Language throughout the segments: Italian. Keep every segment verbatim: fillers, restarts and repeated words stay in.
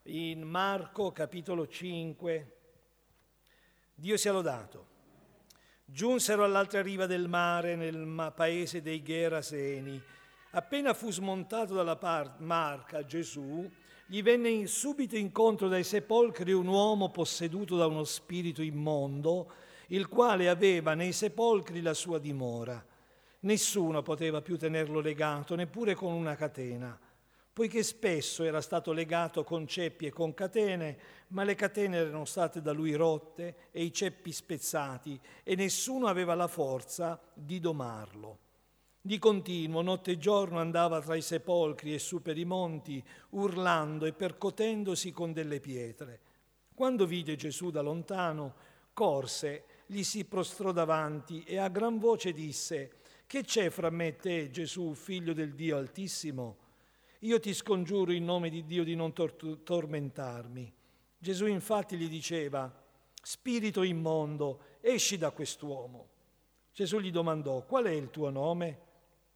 in Marco capitolo cinque. Dio sia lodato. Giunsero all'altra riva del mare, nel paese dei Geraseni. Appena fu smontato dalla barca Gesù, gli venne subito incontro dai sepolcri un uomo posseduto da uno spirito immondo, il quale aveva nei sepolcri la sua dimora. Nessuno poteva più tenerlo legato, neppure con una catena, poiché spesso era stato legato con ceppi e con catene, ma le catene erano state da lui rotte e i ceppi spezzati, e nessuno aveva la forza di domarlo. Di continuo, notte e giorno, andava tra i sepolcri e su per i monti, urlando e percotendosi con delle pietre. Quando vide Gesù da lontano, corse, gli si prostrò davanti e a gran voce disse: «Che c'è fra me e te, Gesù, figlio del Dio Altissimo? Io ti scongiuro in nome di Dio di non tor- tormentarmi». Gesù infatti gli diceva: «Spirito immondo, esci da quest'uomo». Gesù gli domandò: «Qual è il tuo nome?»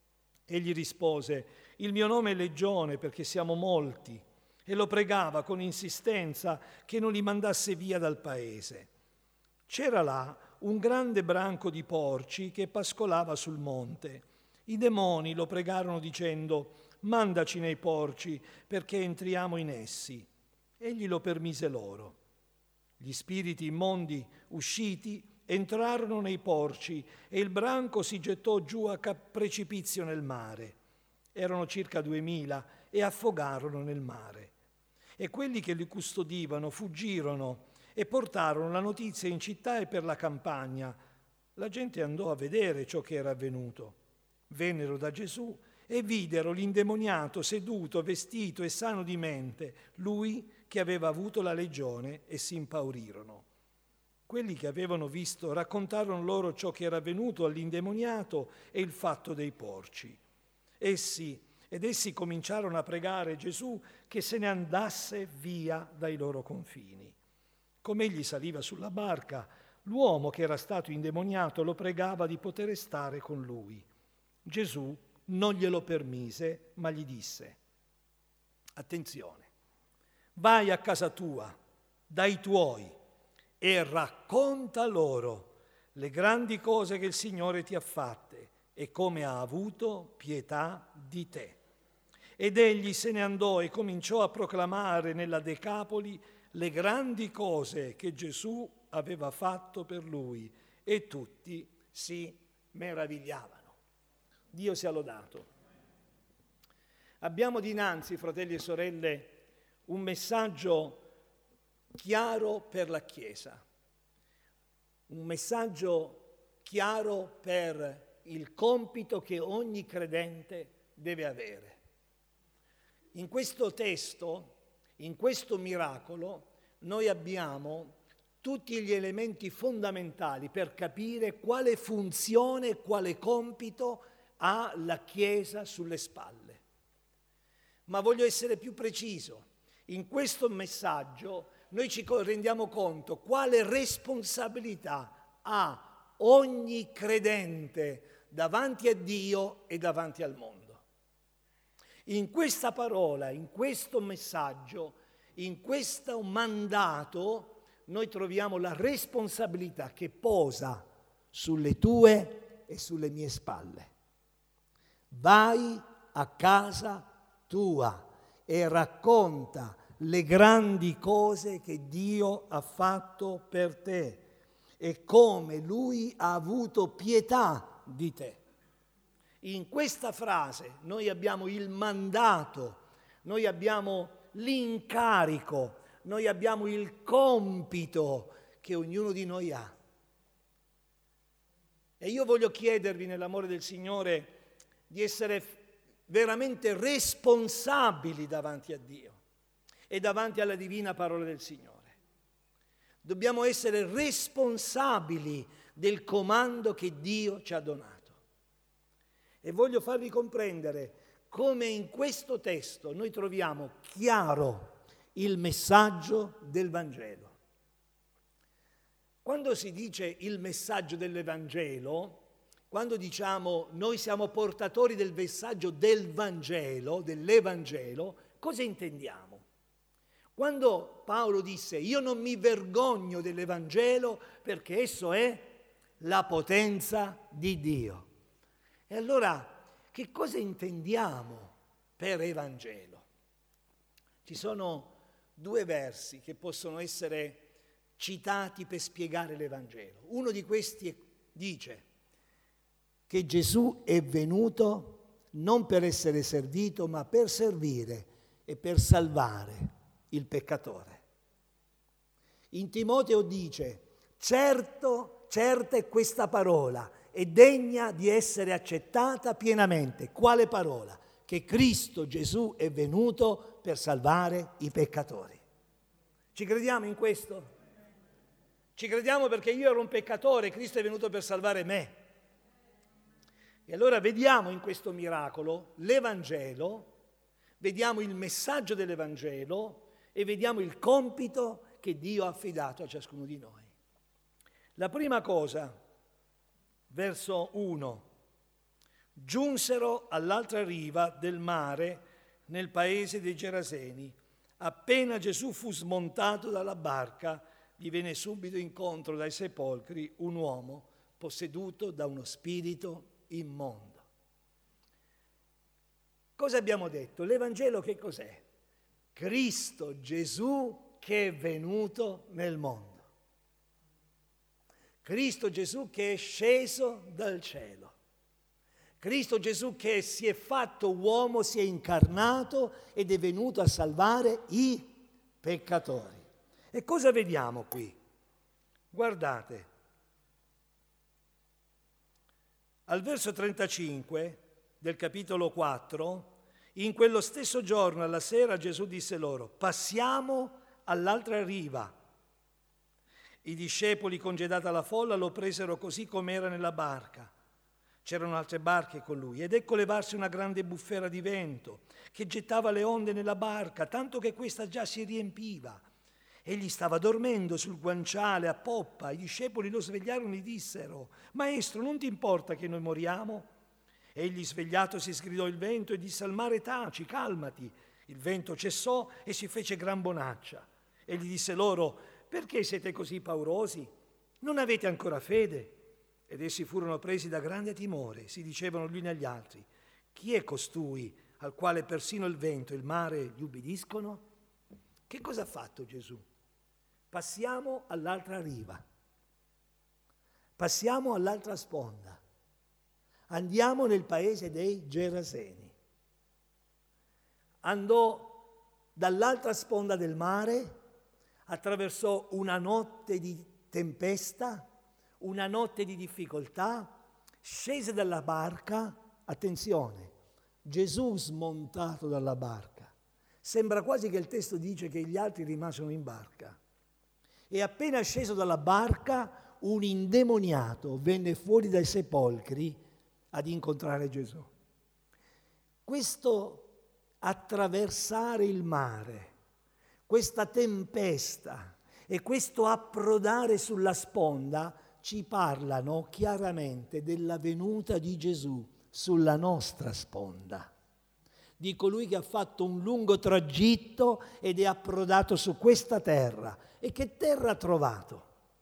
Egli rispose: «Il mio nome è Legione, perché siamo molti», e lo pregava con insistenza che non li mandasse via dal paese. C'era là un grande branco di porci che pascolava sul monte. I demoni lo pregarono dicendo: «Mandaci nei porci, perché entriamo in essi». Egli lo permise loro. Gli spiriti immondi, usciti, entrarono nei porci e il branco si gettò giù a precipizio nel mare. Erano circa duemila e affogarono nel mare. E quelli che li custodivano fuggirono e portarono la notizia in città e per la campagna. La gente andò a vedere ciò che era avvenuto. Vennero da Gesù e videro l'indemoniato seduto, vestito e sano di mente, lui che aveva avuto la legione, e si impaurirono. Quelli che avevano visto raccontarono loro ciò che era avvenuto all'indemoniato e il fatto dei porci. Essi ed essi cominciarono a pregare Gesù che se ne andasse via dai loro confini. Come egli saliva sulla barca, l'uomo che era stato indemoniato lo pregava di poter stare con lui. Gesù non glielo permise, ma gli disse: «Attenzione, vai a casa tua, dai tuoi, e racconta loro le grandi cose che il Signore ti ha fatte e come ha avuto pietà di te». Ed egli se ne andò e cominciò a proclamare nella Decapoli le grandi cose che Gesù aveva fatto per lui, e tutti si meravigliavano. Dio sia lodato. Abbiamo dinanzi, fratelli e sorelle, un messaggio chiaro per la Chiesa, un messaggio chiaro per il compito che ogni credente deve avere. In questo testo, in questo miracolo, noi abbiamo tutti gli elementi fondamentali per capire quale funzione, quale compito ha la Chiesa sulle spalle. Ma voglio essere più preciso. In questo messaggio noi ci rendiamo conto quale responsabilità ha ogni credente davanti a Dio e davanti al mondo. In questa parola, in questo messaggio, in questo mandato, noi troviamo la responsabilità che posa sulle tue e sulle mie spalle. Vai a casa tua e racconta le grandi cose che Dio ha fatto per te e come Lui ha avuto pietà di te. In questa frase noi abbiamo il mandato, noi abbiamo l'incarico, noi abbiamo il compito che ognuno di noi ha. E io voglio chiedervi, nell'amore del Signore, di essere veramente responsabili davanti a Dio e davanti alla divina parola del Signore. Dobbiamo essere responsabili del comando che Dio ci ha donato. E voglio farvi comprendere come in questo testo noi troviamo chiaro il messaggio del Vangelo. Quando si dice il messaggio dell'Evangelo, quando diciamo noi siamo portatori del messaggio del Vangelo, dell'Evangelo, cosa intendiamo? Quando Paolo disse io non mi vergogno dell'Evangelo perché esso è la potenza di Dio. E allora che cosa intendiamo per Evangelo? Ci sono due versi che possono essere citati per spiegare l'Evangelo. Uno di questi dice che Gesù è venuto non per essere servito, ma per servire e per salvare il peccatore. In Timoteo dice, certo, certa è questa parola, è degna di essere accettata pienamente. Quale parola? Che Cristo Gesù è venuto per salvare i peccatori. Ci crediamo in questo? Ci crediamo perché io ero un peccatore, Cristo è venuto per salvare me. E allora vediamo in questo miracolo l'Evangelo, vediamo il messaggio dell'Evangelo e vediamo il compito che Dio ha affidato a ciascuno di noi. La prima cosa, verso uno, giunsero all'altra riva del mare nel paese dei Geraseni. Appena Gesù fu smontato dalla barca, gli venne subito incontro dai sepolcri un uomo posseduto da uno spirito immondo. Cosa abbiamo detto? L'Evangelo che cos'è? Cristo Gesù che è venuto nel mondo. Cristo Gesù che è sceso dal cielo. Cristo Gesù che si è fatto uomo, si è incarnato ed è venuto a salvare i peccatori. E cosa vediamo qui? Guardate, al verso trentacinque del capitolo quattro, in quello stesso giorno alla sera Gesù disse loro, passiamo all'altra riva. I discepoli, congedata la folla, lo presero così com'era nella barca. C'erano altre barche con lui ed ecco levarsi una grande bufera di vento che gettava le onde nella barca, tanto che questa già si riempiva. Egli stava dormendo sul guanciale a poppa. I discepoli lo svegliarono e dissero, Maestro, non ti importa che noi moriamo? Egli svegliatosi sgridò il vento e disse al mare, taci, calmati. Il vento cessò e si fece gran bonaccia. Egli disse loro, perché siete così paurosi? Non avete ancora fede? Ed essi furono presi da grande timore, si dicevano gli uni agli altri, chi è costui al quale persino il vento e il mare gli ubbidiscono? Che cosa ha fatto Gesù? Passiamo all'altra riva, passiamo all'altra sponda, andiamo nel paese dei Geraseni. Andò dall'altra sponda del mare, attraversò una notte di tempesta, una notte di difficoltà, scese dalla barca, attenzione, Gesù smontato dalla barca. Sembra quasi che il testo dice che gli altri rimasero in barca. E appena sceso dalla barca, un indemoniato venne fuori dai sepolcri ad incontrare Gesù. Questo attraversare il mare, questa tempesta e questo approdare sulla sponda ci parlano chiaramente della venuta di Gesù sulla nostra sponda, di colui che ha fatto un lungo tragitto ed è approdato su questa terra. E che terra ha trovato?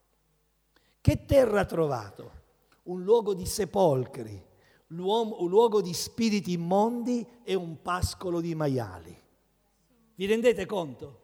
Che terra ha trovato? Un luogo di sepolcri, un luogo di spiriti immondi e un pascolo di maiali. Vi rendete conto?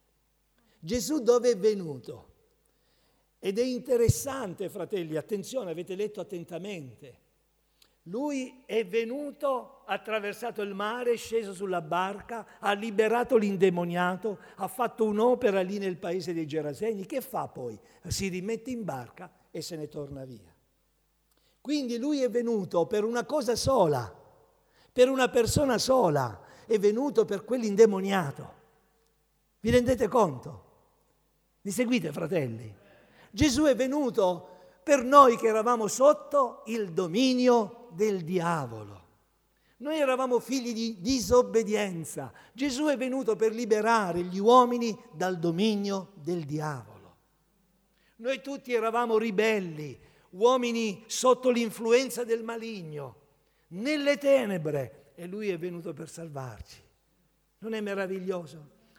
Gesù dove è venuto? Ed è interessante, fratelli, attenzione, avete letto attentamente. Lui è venuto, ha attraversato il mare, è sceso sulla barca, ha liberato l'indemoniato, ha fatto un'opera lì nel paese dei Geraseni. Che fa poi? Si rimette in barca e se ne torna via. Quindi lui è venuto per una cosa sola, per una persona sola, è venuto per quell'indemoniato. Vi rendete conto? Mi seguite, fratelli? Gesù è venuto per noi che eravamo sotto il dominio del diavolo. Noi eravamo figli di disobbedienza. Gesù è venuto per liberare gli uomini dal dominio del diavolo. Noi tutti eravamo ribelli, uomini sotto l'influenza del maligno, nelle tenebre, e lui è venuto per salvarci. Non è meraviglioso?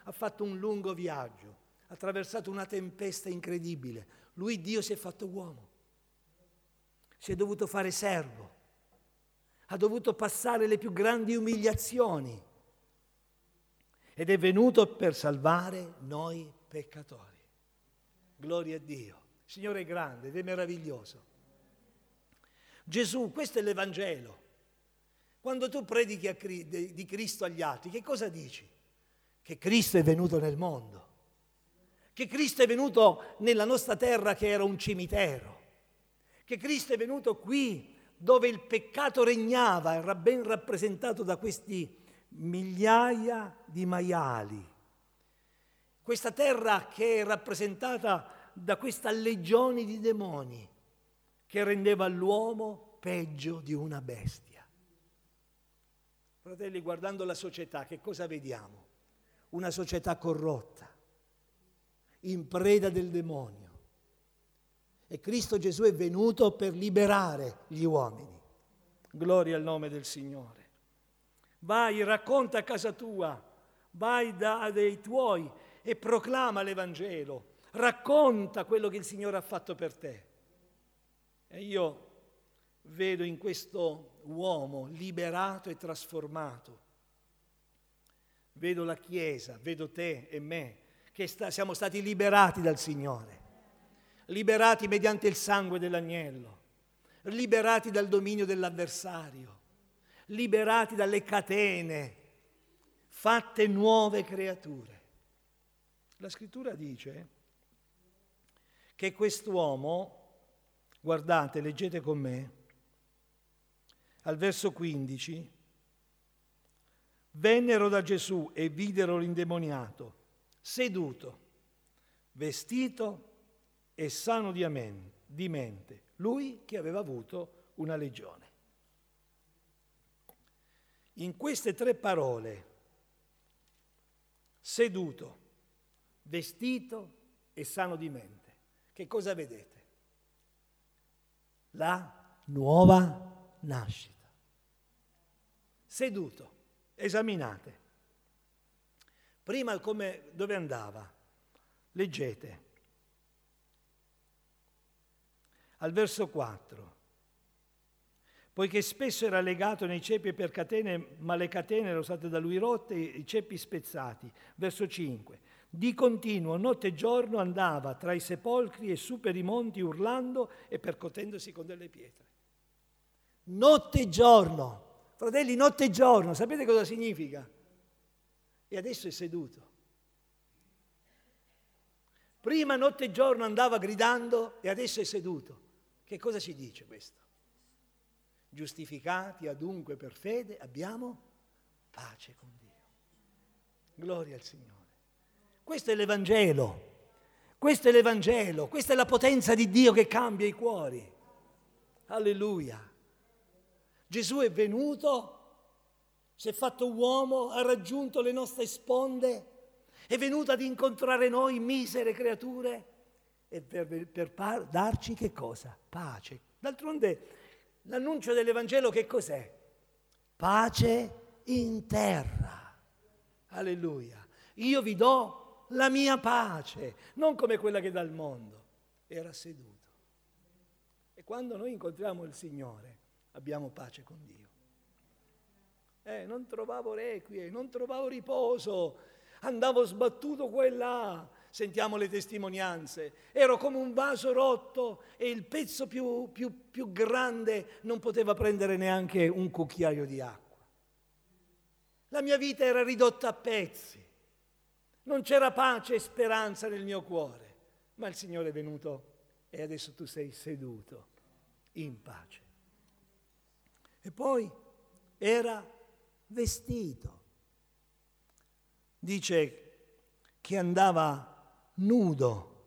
ha fatto un lungo viaggio, ha attraversato una tempesta incredibile. Lui, Dio, si è fatto uomo, si è dovuto fare servo, ha dovuto passare le più grandi umiliazioni ed è venuto per salvare noi peccatori. Gloria a Dio. Il Signore è grande ed è meraviglioso. Gesù, questo è l'Evangelo. Quando tu predichi a Cri- di Cristo agli altri, che cosa dici? Che Cristo è venuto nel mondo, che Cristo è venuto nella nostra terra che era un cimitero, che Cristo è venuto qui dove il peccato regnava, era ben rappresentato da questi migliaia di maiali. Questa terra che è rappresentata da questa legione di demoni che rendeva l'uomo peggio di una bestia. Fratelli, guardando la società, che cosa vediamo? Una società corrotta, in preda del demonio. E Cristo Gesù è venuto per liberare gli uomini. Gloria al nome del Signore. Vai, racconta a casa tua, vai da dei tuoi e proclama l'Evangelo. Racconta quello che il Signore ha fatto per te. E io vedo in questo uomo liberato e trasformato. Vedo la Chiesa, vedo te e me, che sta, siamo stati liberati dal Signore, liberati mediante il sangue dell'agnello, liberati dal dominio dell'avversario, liberati dalle catene, fatte nuove creature. La Scrittura dice che quest'uomo, guardate, leggete con me, al verso quindici, vennero da Gesù e videro l'indemoniato, seduto, vestito e sano di mente, lui che aveva avuto una legione. In queste tre parole, seduto, vestito e sano di mente, che cosa vedete? La nuova nascita. Seduto, esaminate. Prima come, dove andava? Leggete. Al verso quattro. Poiché spesso era legato nei ceppi per catene, ma le catene erano state da lui rotte, i ceppi spezzati. Verso cinque. Di continuo, notte e giorno, andava tra i sepolcri e su per i monti urlando e percotendosi con delle pietre. Notte e giorno. Fratelli, notte e giorno, sapete cosa significa? E adesso è seduto. Prima notte e giorno andava gridando e adesso è seduto. Che cosa ci dice questo? Giustificati adunque per fede abbiamo pace con Dio. Gloria al Signore. Questo è l'Evangelo. Questo è l'Evangelo. Questa è la potenza di Dio che cambia i cuori. Alleluia. Gesù è venuto, si è fatto uomo, ha raggiunto le nostre sponde, è venuto ad incontrare noi misere creature e per, per par- darci che cosa? Pace. D'altronde l'annuncio dell'Evangelo che cos'è? Pace in terra. Alleluia. Io vi do la mia pace, non come quella che dà il mondo. Era seduto. E quando noi incontriamo il Signore, abbiamo pace con Dio. Eh, non trovavo requie, non trovavo riposo, andavo sbattuto qua e là. Sentiamo le testimonianze. Ero come un vaso rotto e il pezzo più, più, più grande non poteva prendere neanche un cucchiaio di acqua. La mia vita era ridotta a pezzi. Non c'era pace e speranza nel mio cuore. Ma il Signore è venuto e adesso tu sei seduto in pace. E poi era vestito. Dice che andava nudo,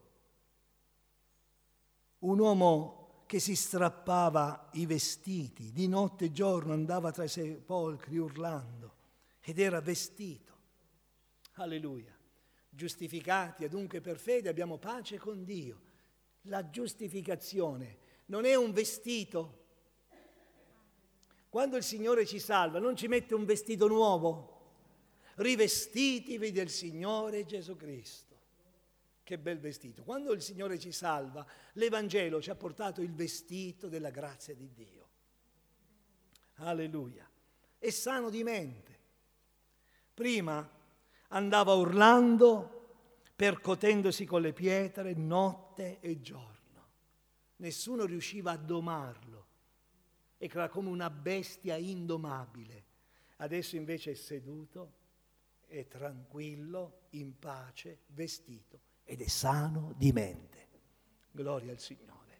un uomo che si strappava i vestiti, di notte e giorno andava tra i sepolcri urlando ed era vestito. Alleluia. Giustificati adunque per fede abbiamo pace con Dio. La giustificazione non è un vestito. Quando il Signore ci salva non ci mette un vestito nuovo, rivestitevi del Signore Gesù Cristo. Che bel vestito. Quando il Signore ci salva, l'Evangelo ci ha portato il vestito della grazia di Dio. Alleluia. È sano di mente. Prima andava urlando, percotendosi con le pietre notte e giorno. Nessuno riusciva a domarlo. Era come una bestia indomabile. Adesso invece è seduto, è tranquillo, in pace, vestito ed è sano di mente. Gloria al Signore.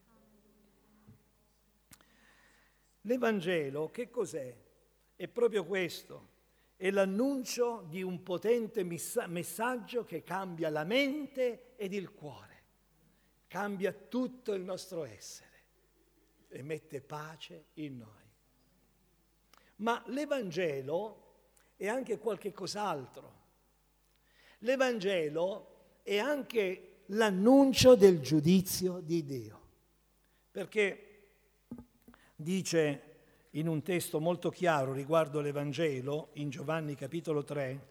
L'Evangelo che cos'è? È proprio questo. È l'annuncio di un potente messaggio che cambia la mente ed il cuore, cambia tutto il nostro essere e mette pace in noi. Ma l'Evangelo è anche qualche cos'altro. L'Evangelo è anche l'annuncio del giudizio di Dio, perché dice in un testo molto chiaro riguardo l'Evangelo, in Giovanni capitolo tre,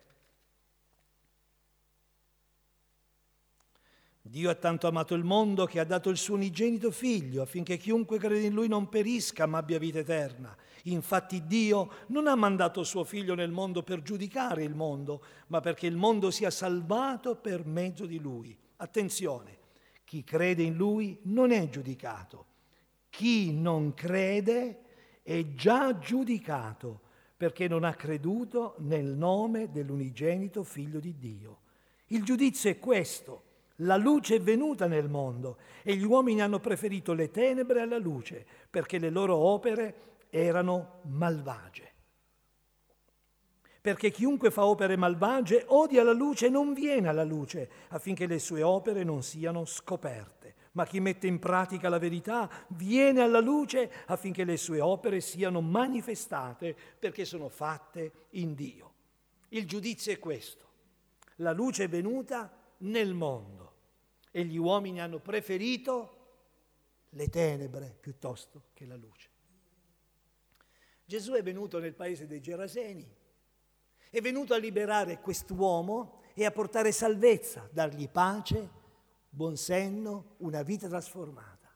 Dio ha tanto amato il mondo che ha dato il suo unigenito figlio affinché chiunque crede in lui non perisca ma abbia vita eterna. Infatti Dio non ha mandato suo figlio nel mondo per giudicare il mondo, ma perché il mondo sia salvato per mezzo di lui. Attenzione, chi crede in lui non è giudicato. Chi non crede è già giudicato perché non ha creduto nel nome dell'unigenito figlio di Dio. Il giudizio è questo. La luce è venuta nel mondo e gli uomini hanno preferito le tenebre alla luce perché le loro opere erano malvagie. Perché chiunque fa opere malvagie odia la luce e non viene alla luce affinché le sue opere non siano scoperte. Ma chi mette in pratica la verità viene alla luce affinché le sue opere siano manifestate perché sono fatte in Dio. Il giudizio è questo. La luce è venuta nel mondo e gli uomini hanno preferito le tenebre piuttosto che la luce. Gesù è venuto nel paese dei Geraseni, è venuto a liberare quest'uomo e a portare salvezza, dargli pace, buon senno, una vita trasformata.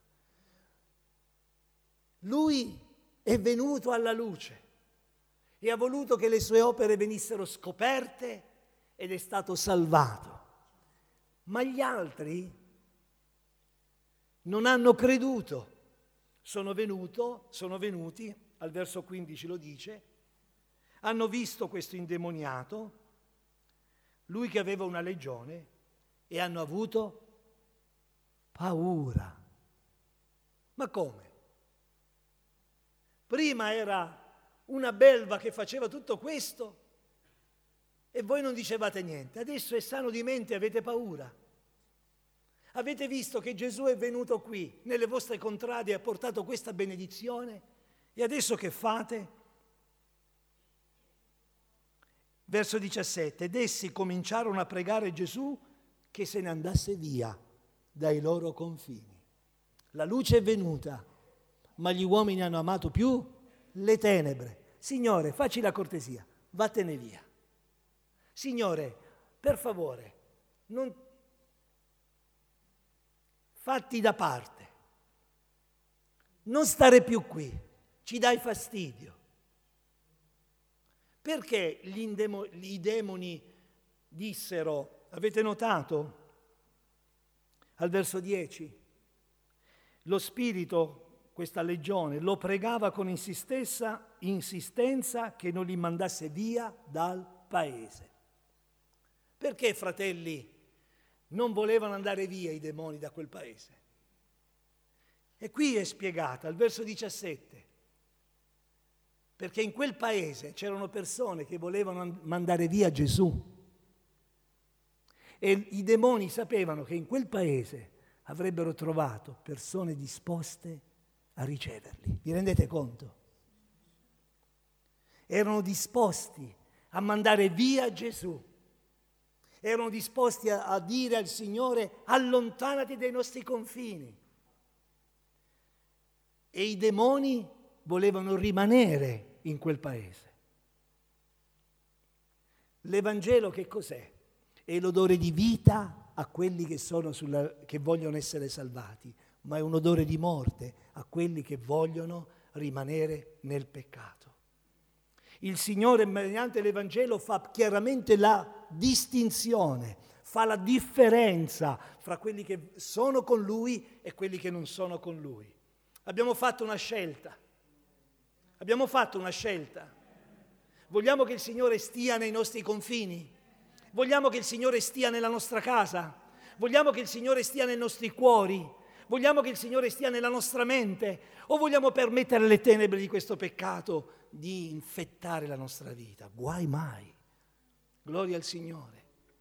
Lui è venuto alla luce e ha voluto che le sue opere venissero scoperte ed è stato salvato. Ma gli altri non hanno creduto, sono, venuto, sono venuti, al verso quindici lo dice, hanno visto questo indemoniato, lui che aveva una legione, e hanno avuto paura. Ma come? Prima era una belva che faceva tutto questo e voi non dicevate niente, adesso è sano di mente e avete paura. Avete visto che Gesù è venuto qui, nelle vostre contrade, e ha portato questa benedizione? E adesso che fate? Verso diciassette. Ed essi cominciarono a pregare Gesù che se ne andasse via dai loro confini. La luce è venuta, ma gli uomini hanno amato più le tenebre. Signore, facci la cortesia, vattene via. Signore, per favore, non fatti da parte, non stare più qui, ci dai fastidio. Perché gli, indemo, gli demoni dissero, avete notato, al verso dieci, lo spirito, questa legione, lo pregava con insistenza, insistenza che non li mandasse via dal paese. Perché, fratelli, non volevano andare via i demoni da quel paese? E qui è spiegata, al verso diciassette, perché in quel paese c'erano persone che volevano mandare via Gesù e i demoni sapevano che in quel paese avrebbero trovato persone disposte a riceverli. Vi rendete conto? Erano disposti a mandare via Gesù. Erano disposti a, a dire al Signore: allontanati dai nostri confini. E i demoni volevano rimanere in quel paese. L'Evangelo che cos'è? È l'odore di vita a quelli che, sono sulla, che vogliono essere salvati, ma è un odore di morte a quelli che vogliono rimanere nel peccato. Il Signore, mediante l'Evangelo, fa chiaramente la distinzione, fa la differenza fra quelli che sono con Lui e quelli che non sono con Lui. Abbiamo fatto una scelta. Abbiamo fatto una scelta. Vogliamo che il Signore stia nei nostri confini? Vogliamo che il Signore stia nella nostra casa? Vogliamo che il Signore stia nei nostri cuori? Vogliamo che il Signore stia nella nostra mente? O vogliamo permettere alle tenebre di questo peccato di infettare la nostra vita? Guai mai. Gloria al Signore.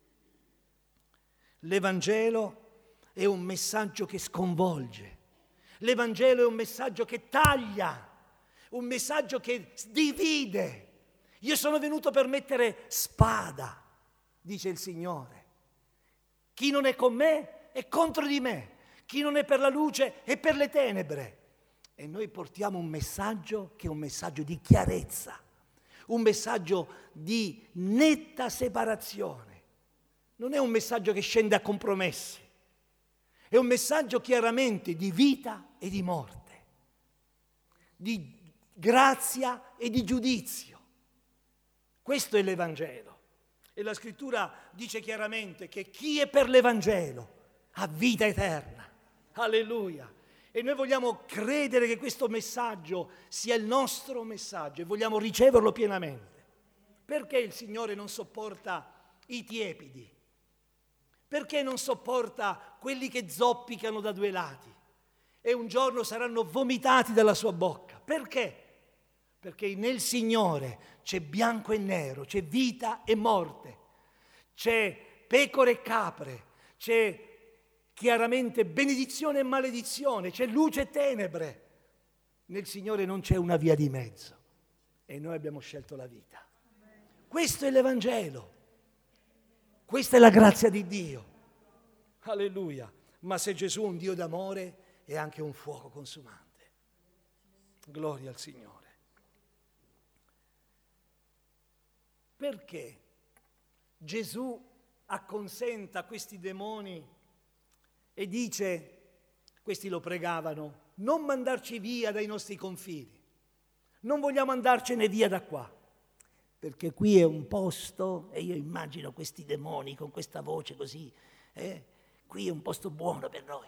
L'Evangelo è un messaggio che sconvolge. L'Evangelo è un messaggio che taglia, un messaggio che divide. Io sono venuto per mettere spada, dice il Signore. Chi non è con me è contro di me. Chi non è per la luce è per le tenebre. E noi portiamo un messaggio che è un messaggio di chiarezza, un messaggio di netta separazione. Non è un messaggio che scende a compromessi. È un messaggio chiaramente di vita e di morte, di grazia e di giudizio. Questo è l'Evangelo. E la Scrittura dice chiaramente che chi è per l'Evangelo ha vita eterna. Alleluia. E noi vogliamo credere che questo messaggio sia il nostro messaggio e vogliamo riceverlo pienamente. Perché il Signore non sopporta i tiepidi? Perché non sopporta quelli che zoppicano da due lati e un giorno saranno vomitati dalla sua bocca? Perché? Perché nel Signore c'è bianco e nero, c'è vita e morte, c'è pecore e capre, c'è chiaramente benedizione e maledizione, c'è luce e tenebre. Nel Signore non c'è una via di mezzo e noi abbiamo scelto la vita. Questo è l'Evangelo. Questa è la grazia di Dio. Alleluia. Ma se Gesù è un Dio d'amore, è anche un fuoco consumante. Gloria al Signore. Perché Gesù acconsenta a questi demoni e dice, questi lo pregavano, non mandarci via dai nostri confini, non vogliamo andarcene via da qua, perché qui è un posto, e io immagino questi demoni con questa voce così, eh, qui è un posto buono per noi.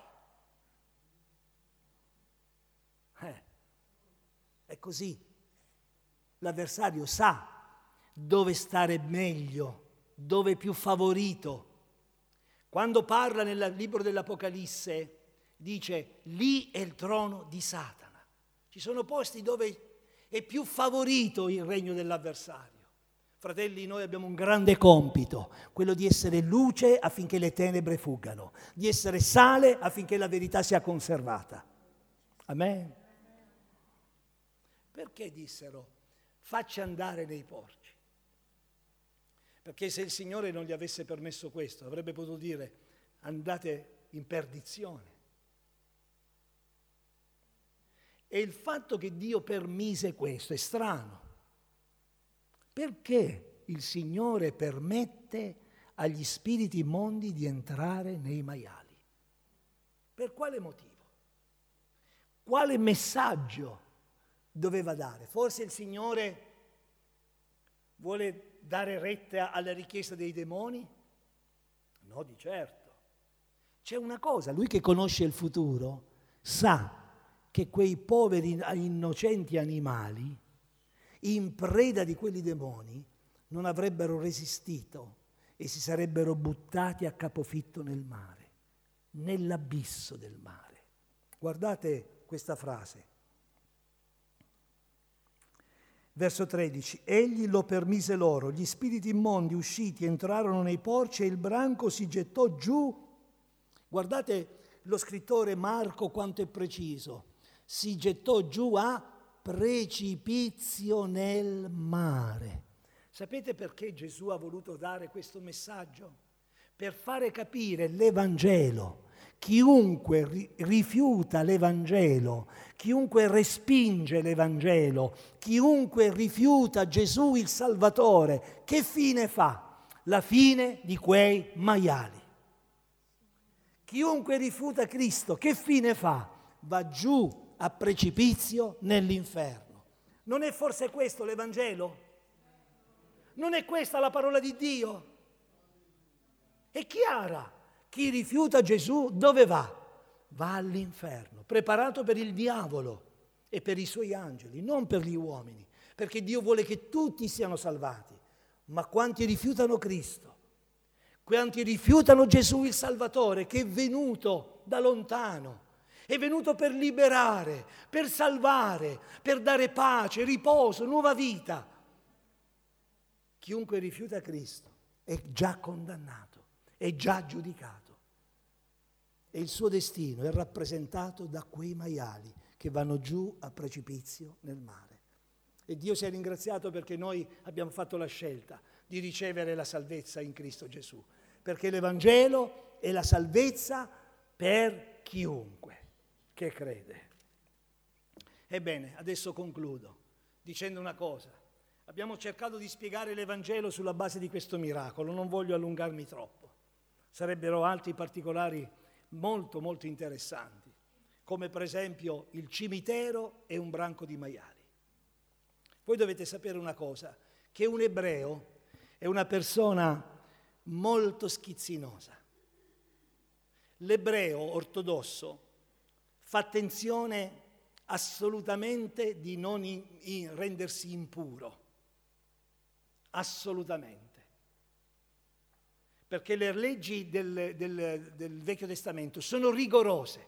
Eh, è così. L'avversario sa dove stare meglio, dove è più favorito. Quando parla nel libro dell'Apocalisse, dice, lì è il trono di Satana. Ci sono posti dove è più favorito il regno dell'avversario. Fratelli, noi abbiamo un grande compito, quello di essere luce affinché le tenebre fuggano, di essere sale affinché la verità sia conservata. Amen. Perché dissero, faccia andare nei porci? Perché se il Signore non gli avesse permesso questo, avrebbe potuto dire, andate in perdizione. E il fatto che Dio permise questo è strano. Perché il Signore permette agli spiriti immondi di entrare nei maiali? Per quale motivo? Quale messaggio doveva dare? Forse il Signore vuole dare retta alla richiesta dei demoni? No, di certo. C'è una cosa, lui che conosce il futuro sa che quei poveri innocenti animali in preda di quelli demoni non avrebbero resistito e si sarebbero buttati a capofitto nel mare, nell'abisso del mare. Guardate questa frase. Verso tredici. Egli lo permise loro, gli spiriti immondi usciti entrarono nei porci e il branco si gettò giù. Guardate lo scrittore Marco quanto è preciso. Si gettò giù a precipizio nel mare. Sapete perché Gesù ha voluto dare questo messaggio? Per fare capire l'Evangelo, chiunque ri- rifiuta l'Evangelo, chiunque respinge l'Evangelo, chiunque rifiuta Gesù il Salvatore, che fine fa? La fine di quei maiali. Chiunque rifiuta Cristo, che fine fa? Va giù a precipizio nell'inferno. Non è forse questo l'Evangelo? Non è questa la parola di Dio? È chiara. Chi rifiuta Gesù dove va? Va all'inferno, preparato per il diavolo e per i suoi angeli, non per gli uomini, perché Dio vuole che tutti siano salvati. Ma quanti rifiutano Cristo? Quanti rifiutano Gesù il Salvatore, che è venuto da lontano, è venuto per liberare, per salvare, per dare pace, riposo, nuova vita. Chiunque rifiuta Cristo è già condannato, è già giudicato. E il suo destino è rappresentato da quei maiali che vanno giù a precipizio nel mare. E Dio sia ringraziato perché noi abbiamo fatto la scelta di ricevere la salvezza in Cristo Gesù, perché l'Evangelo è la salvezza per chiunque che crede. Ebbene, adesso concludo dicendo una cosa. Abbiamo cercato di spiegare l'Evangelo sulla base di questo miracolo, non voglio allungarmi troppo. Sarebbero altri particolari molto molto interessanti, come per esempio il cimitero e un branco di maiali. Voi dovete sapere una cosa, che un ebreo è una persona molto schizzinosa. L'ebreo ortodosso fa attenzione assolutamente di non in, in rendersi impuro, assolutamente. Perché le leggi del, del, del Vecchio Testamento sono rigorose.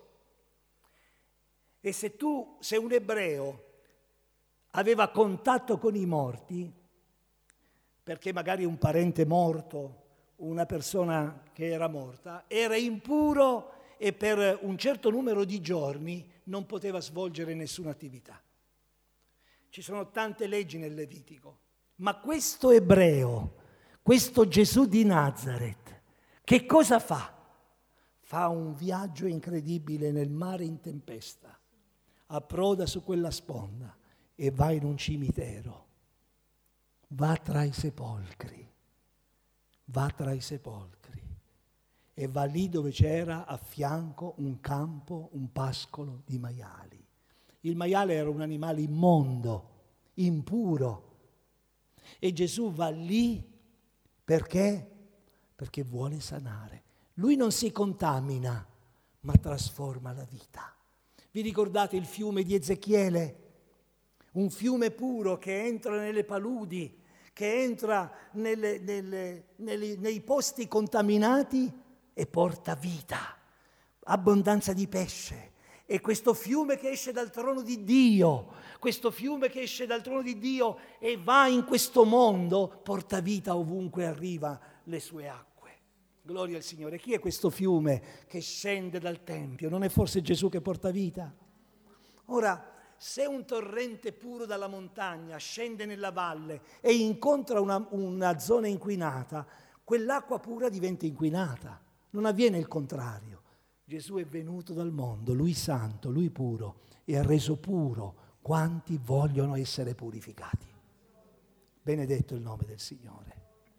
E se tu, se un ebreo aveva contatto con i morti, perché magari un parente morto, una persona che era morta, era impuro e per un certo numero di giorni non poteva svolgere nessuna attività. Ci sono tante leggi nel Levitico, ma questo ebreo, questo Gesù di Nazaret, che cosa fa? Fa un viaggio incredibile nel mare in tempesta, approda su quella sponda e va in un cimitero, va tra i sepolcri, va tra i sepolcri e va lì dove c'era a fianco un campo, un pascolo di maiali. Il maiale era un animale immondo, impuro, e Gesù va lì perché? Perché vuole sanare. Lui non si contamina, ma trasforma la vita. Vi ricordate il fiume di Ezechiele? Un fiume puro che entra nelle paludi, che entra nelle, nelle, nelle, nei posti contaminati e porta vita, abbondanza di pesce. E questo fiume che esce dal trono di Dio, questo fiume che esce dal trono di Dio e va in questo mondo, porta vita ovunque arriva le sue acque. Gloria al Signore. Chi è questo fiume che scende dal Tempio? Non è forse Gesù che porta vita? Ora, se un torrente puro dalla montagna scende nella valle e incontra una, una zona inquinata, quell'acqua pura diventa inquinata. Non avviene il contrario. Gesù è venuto dal mondo, Lui santo, Lui puro, e ha reso puro quanti vogliono essere purificati. Benedetto il nome del Signore.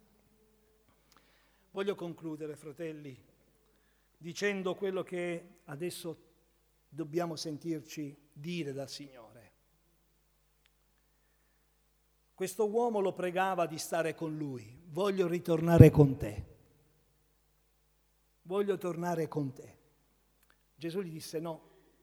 Voglio concludere, fratelli, dicendo quello che adesso dobbiamo sentirci dire dal Signore. Questo uomo lo pregava di stare con lui. Voglio ritornare con te. Voglio tornare con te. Gesù gli disse no.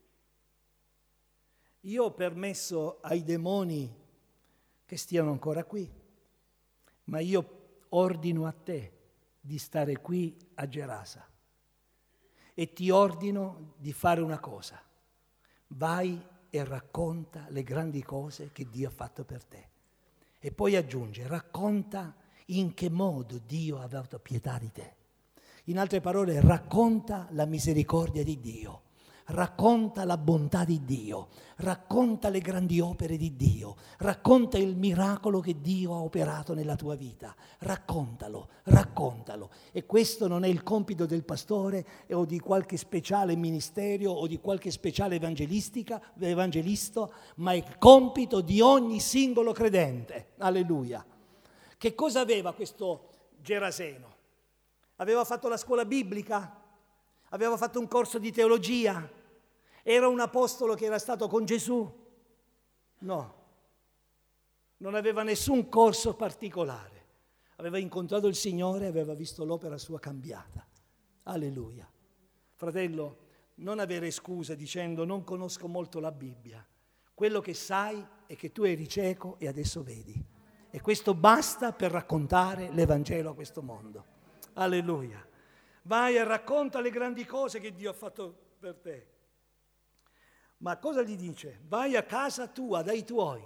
Io ho permesso ai demoni che stiano ancora qui, ma io ordino a te di stare qui a Gerasa e ti ordino di fare una cosa. Vai e racconta le grandi cose che Dio ha fatto per te. E poi aggiunge, racconta in che modo Dio ha avuto pietà di te. In altre parole, racconta la misericordia di Dio. Racconta la bontà di Dio, racconta le grandi opere di Dio, racconta il miracolo che Dio ha operato nella tua vita. Raccontalo, raccontalo. E questo non è il compito del pastore o di qualche speciale ministero o di qualche speciale evangelistica, evangelista, ma è il compito di ogni singolo credente. Alleluia. Che cosa aveva questo Geraseno? Aveva fatto la scuola biblica? Aveva fatto un corso di teologia? Era un apostolo che era stato con Gesù? No, non aveva nessun corso particolare. Aveva incontrato il Signore e aveva visto l'opera sua cambiata. Alleluia. Fratello, non avere scuse dicendo non conosco molto la Bibbia. Quello che sai è che tu eri cieco e adesso vedi. E questo basta per raccontare l'Evangelo a questo mondo. Alleluia. Vai e racconta le grandi cose che Dio ha fatto per te. Ma cosa gli dice? Vai a casa tua, dai tuoi.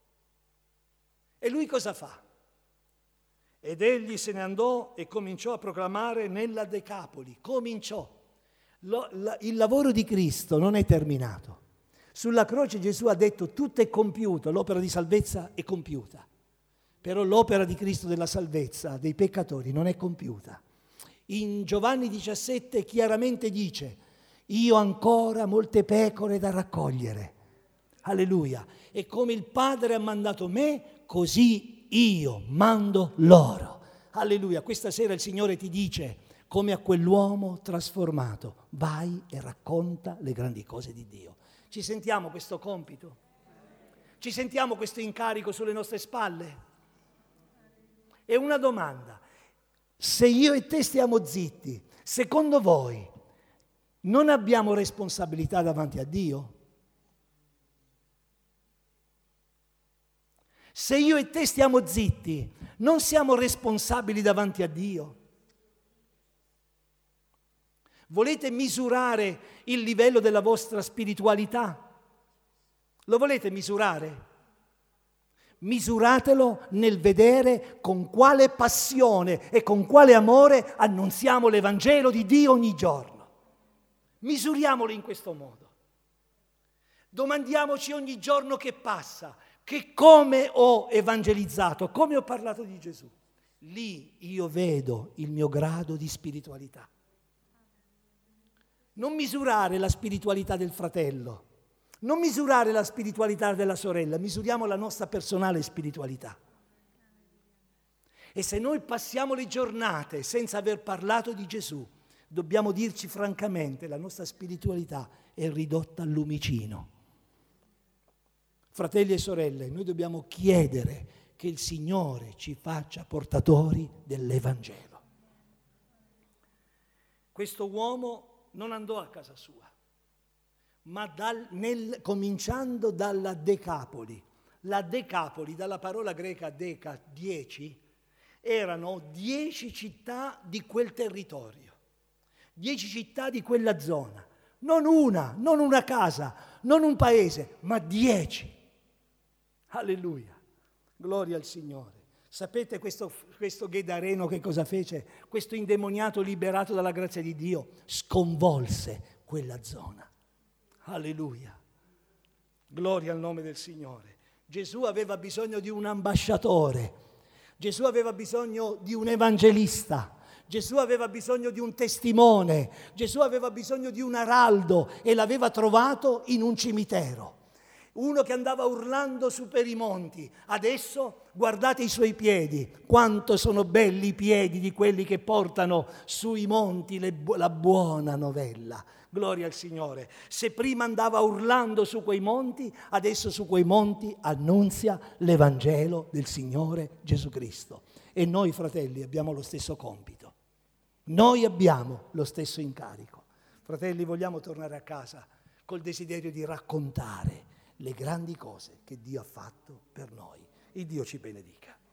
E lui cosa fa? Ed egli se ne andò e cominciò a proclamare nella Decapoli. Cominciò. Lo, la, il lavoro di Cristo non è terminato. Sulla croce Gesù ha detto tutto è compiuto, l'opera di salvezza è compiuta. Però l'opera di Cristo della salvezza dei peccatori non è compiuta. In Giovanni diciassette chiaramente dice: io ho ancora molte pecore da raccogliere. Alleluia. E come il Padre ha mandato me, così io mando loro. Alleluia. Questa sera il Signore ti dice, come a quell'uomo trasformato, vai e racconta le grandi cose di Dio. Ci sentiamo questo compito? Ci sentiamo questo incarico sulle nostre spalle? E una domanda: se io e te stiamo zitti, secondo voi non abbiamo responsabilità davanti a Dio? Se io e te stiamo zitti, non siamo responsabili davanti a Dio? Volete misurare il livello della vostra spiritualità? Lo volete misurare? Misuratelo nel vedere con quale passione e con quale amore annunziamo l'Evangelo di Dio ogni giorno. Misuriamolo in questo modo. Domandiamoci ogni giorno che passa, che come ho evangelizzato, come ho parlato di Gesù. Lì io vedo il mio grado di spiritualità. Non misurare la spiritualità del fratello, non misurare la spiritualità della sorella, misuriamo la nostra personale spiritualità. E se noi passiamo le giornate senza aver parlato di Gesù, dobbiamo dirci francamente, la nostra spiritualità è ridotta al lumicino. Fratelli e sorelle, noi dobbiamo chiedere che il Signore ci faccia portatori dell'Evangelo. Questo uomo non andò a casa sua, ma dal, nel, cominciando dalla Decapoli. La Decapoli, dalla parola greca deca, dieci, erano dieci città di quel territorio, dieci città di quella zona. Non una, non una casa, non un paese, ma dieci. Alleluia, gloria al Signore. Sapete questo, questo Gedareno che cosa fece? Questo indemoniato liberato dalla grazia di Dio sconvolse quella zona. Alleluia, gloria al nome del Signore. Gesù aveva bisogno di un ambasciatore, Gesù aveva bisogno di un evangelista, Gesù aveva bisogno di un testimone, Gesù aveva bisogno di un araldo e l'aveva trovato in un cimitero. Uno che andava urlando su per i monti. Adesso guardate i suoi piedi, quanto sono belli i piedi di quelli che portano sui monti le, la buona novella. Gloria al Signore. Se prima andava urlando su quei monti, adesso su quei monti annunzia l'Evangelo del Signore Gesù Cristo. E noi, fratelli, abbiamo lo stesso compito. Noi abbiamo lo stesso incarico. Fratelli, vogliamo tornare a casa col desiderio di raccontare le grandi cose che Dio ha fatto per noi. Il Dio ci benedica.